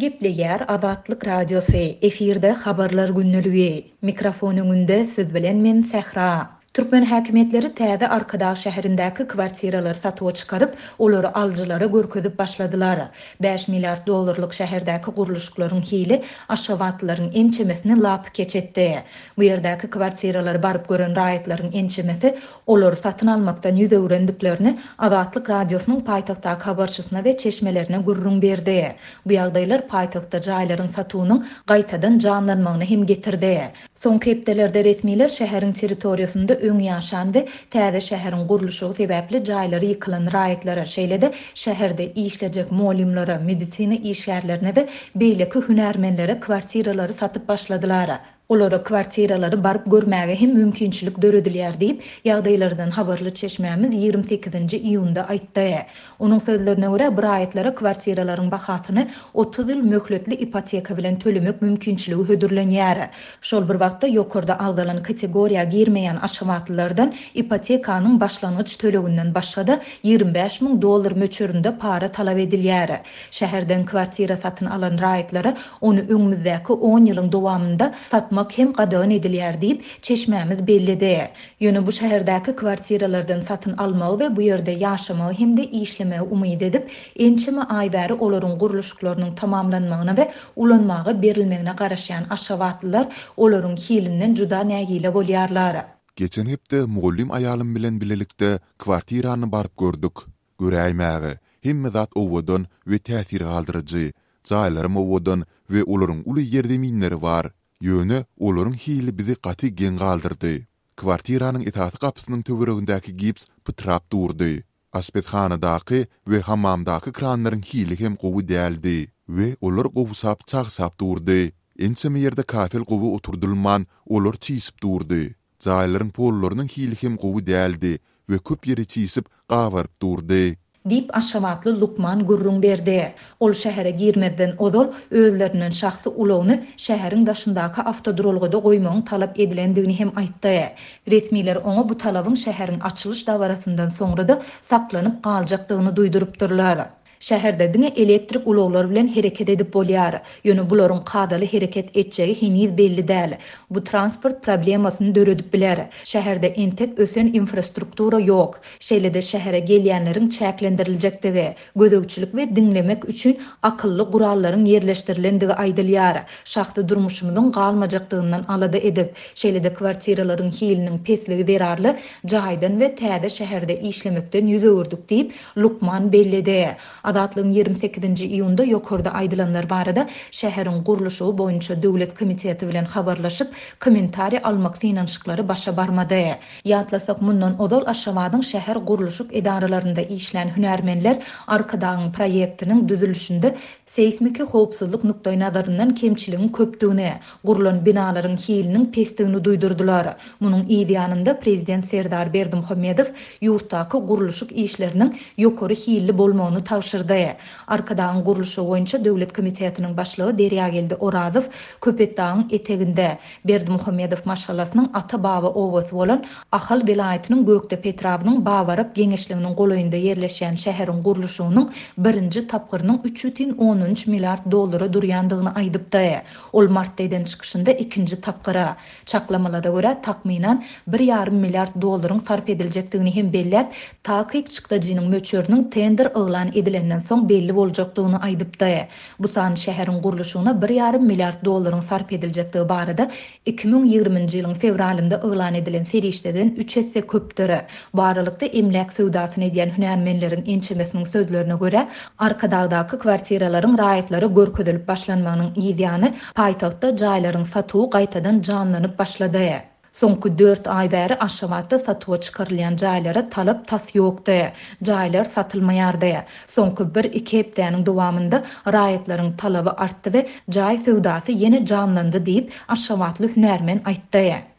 Gepleyer Azatlyk Radiosu efirde habarlar günnülügi. Mikrofonun önünde siz bilen men Sehra. Türkmen häkimetleri täze Arkadaş şäherindäki kwartiralar satyga çykaryp, olary aljylara görkezip başladylar. 5 milliard dollarlyk şäherdäki guruluşlaryň hili aşawatlaryň ençemesini lap keçetdi. Bu ýerdäki kwartiralary baryp gören raýatlaryň ençemesi olary satyn almakdan ýüze öwrendiklerini Azatlyk Radiosynyň paýtagtdaky habarçysyna we çeşmelerine gurrun berdi. Bu ýagdaýlar paýtagtda jaýlaryň satywynyň gaýtadan janlanmagyny hem getirdi. Soňky hepdelerde resmiler şäheriň territoriýasynda öň ýaşandy, täze şäheriň guruluşy sebäpli jaýlary ýykylan raýatlara, şeýle-de şäherde işlejek molimlara, medisina işgärlerine we beýleki hünärmenlere kwartiralary satyp başladylar. Olara kwartiralary baryp görmäge hem mümkinçilik döredilýär diýip ýagdaýlardan habarly çeşmämiz 28-nji iýunda aýtdy. Onuň sözlerine görä bir aýatlara kwartiralaryň bahasyny 30 ýyl möhletli ipoteka bilen tölemek mümkinçiligi hödürlenýär. Şol bir wagtda ýokarda aldalan kategoriýa girmeýän aşawatlylardan ipotekanyň başlangyç töleginden başga-da 25 000 dollar möçüründe para talap edilýär. Şäherden kwartira satyn alan raýatlara onu öňümüzdäki 10 ýylyň dowamında satmak hem gadan edilýär diýip çeşmämiz bellidi. Ýöne bu şäherdäki kwartiralardan satyn almagy we bu ýerde ýaşamagy hem de işlemegi umyd edip, ençeme aý bäri olaryň guruluşlarynyň tamamlanmagyna we ulanmagy berilmegine garaşýan aşawatlylar olaryň hilinden juda nähile bolýarlar. Geçen hepde mugallim ayalym bilen bilelikde kwartirany baryp gördük. Göräýmäge hemme zat owadan we täsir galdyrjy, jaýlarym owadan we olaryň uly ýerdeminleri bar. Ýöne olaryň hili bizi gaty gen galdyrdy. Kwartiranyň etaty gapysynyň töweregindäki gips pytrap durdy. Aspethanadaky we hammamdaky kranlaryň hili hem gowy däldi we olar gowsap çagsap durdy. Ençeme ýerde kafel gowy oturdylman olar çysip durdy. Jaýlaryň pollarynyň hili hem gowy däldi we köp ýeri çysip gawaryp durdy. Dip aşawatly Lukman gurrun berdi. Ol şähere girmeden odol özlerinin şahsy ulagyny şäheriň daşyndaky avtodrolgada goýmagyň talap edilendigini hem aýtdy. Resmiler oňa bu talabyň şäheriň açylyş dawarasyndan soňra-da saklanyp galjakdygyny duýdurypdyrlar. Şäherde diňe elektrik ulaglar bilen hereket edip bolýar. Ýöne bularyň kadaly hereket etjegi heniz belli däl. Bu transport problemasyny döredip biler. Şäherde entek ösen infrastruktura ýok. Şeýle-de şähere gelýänleriň çäklendiriljektigi, gözegçilik we diňlemek üçin akylly gurallaryň ýerleşdirilendigi aýdylýar. Şahsy durmuşymyzyň galmajakdygyndan alada edip, şeýle-de kwartiralaryň hiliniň pesligi derarly jaýdan we täze şäherde işlemekden ýüze öwrdik diýip Lukman bellidi. Azatlygyň 28-nji iýunda ýokarda aýdylanlar barada şäheriň guruluşy boýunça döwlet komiteti bilen habarlaşyp kommentari almak synanşyklary başa barmady. Ýatlasak mundan odol aşawadyň şäher guruluşyk edaralarynda işlän hünärmenler Arkadaň proýektiniň düzülüşinde seismiki howpsuzlyk nukdaý nazaryndan kemçiligiň köpdigini, gurulan binalaryň hiliniň pestigini duýdurdular. Munyň ideýanynda prezident Serdar Berdimuhammedow ýurtdaky guruluşyk işleriniň ýokary hilli bolmagyny tawşyrdy. Arkadaň guruluşy boýunça döwlet komitetiniň başlygy Derýagildi Orazow Köpetdagyň eteginde Berdimuhammedow maşgallasynyň ata-baba owasy bolan Ahal welaýatynyň Gökde Petrawynyň Bawaryp geňeşliginiň golaýynda ýerleşýän şäheriň guruluşynyň birinji tapgyrynyň 3,13 milliard dollara durýandygyny aýdypdy. Ol martda eden çykyşynda ikinji tapgyra. Çaklamalara görä takminan 1,5 milliard dollaryň sarp ediljekdigini hem belläp, takyk çykdyjynyň möçüriniň tender yglan edilenden soň belli boljakdygyny aýdypdy. Bu san şäheriň guruluşyna 1,5 milliard dollaryň sarp ediljekdigi barada 2020-nji ýylyň fevralynda yglan edilen serişdeden 3 hesse köpdür. Baralykda emlak sowdasyny edýän hünärmenleriň ençemesiniň sözlerine görä, Arkadagdaky kwartiralaryň raýatlary görkezilip başlanmagynyň ideýany paýtagtda jaýlaryň satywy gaýtadan janlanyp başlady. Soňky 4 aý bäri aşawatda satyga çykarylýan jaýlara talap tas ýokdy. Jaýlar satylmaýardy. Soňky 1-2 hepdeniň dowamında raýatlaryň talaby artdy we jaý sowdasy ýene janlandy diýip aşawatly hünärmen aýtdy.